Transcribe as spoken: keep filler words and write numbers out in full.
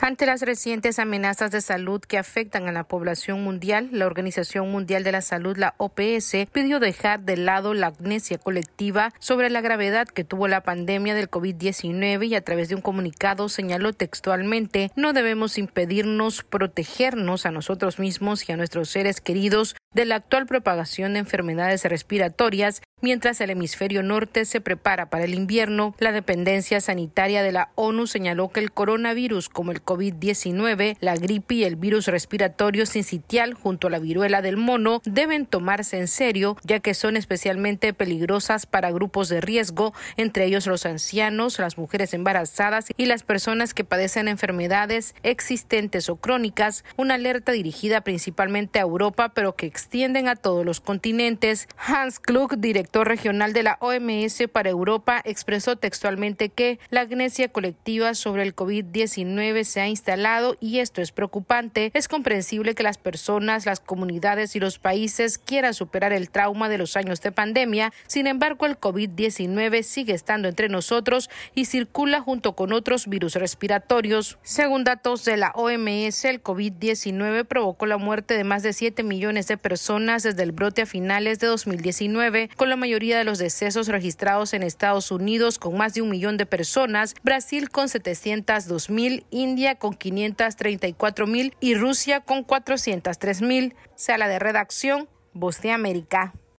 Ante las recientes amenazas de salud que afectan a la población mundial, la Organización Mundial de la Salud, la O P S, pidió dejar de lado la amnesia colectiva sobre la gravedad que tuvo la pandemia del COVID diecinueve y a través de un comunicado señaló textualmente: no debemos impedirnos protegernos a nosotros mismos y a nuestros seres queridos de la actual propagación de enfermedades respiratorias mientras el hemisferio norte se prepara para el invierno. La dependencia sanitaria de la ONU señaló que el coronavirus, como el COVID diecinueve, la gripe y el virus respiratorio sincitial junto a la viruela del mono, deben tomarse en serio, ya que son especialmente peligrosas para grupos de riesgo, entre ellos los ancianos, las mujeres embarazadas y las personas que padecen enfermedades existentes o crónicas. Una alerta dirigida principalmente a Europa, pero que extienden a todos los continentes. Hans Klug, director regional de la O M S para Europa, expresó textualmente que la amnesia colectiva sobre el COVID diecinueve se ha instalado y esto es preocupante. Es comprensible que las personas, las comunidades y los países quieran superar el trauma de los años de pandemia. Sin embargo, el COVID diecinueve sigue estando entre nosotros y circula junto con otros virus respiratorios. Según datos de la O M S, el COVID diecinueve provocó la muerte de más de siete millones de personas desde el brote a finales de dos mil diecinueve, con la mayoría de los decesos registrados en Estados Unidos con más de un millón de personas, Brasil con setecientos dos mil, India con quinientos treinta y cuatro mil y Rusia con cuatrocientos tres mil. Sala de redacción, Voz de América.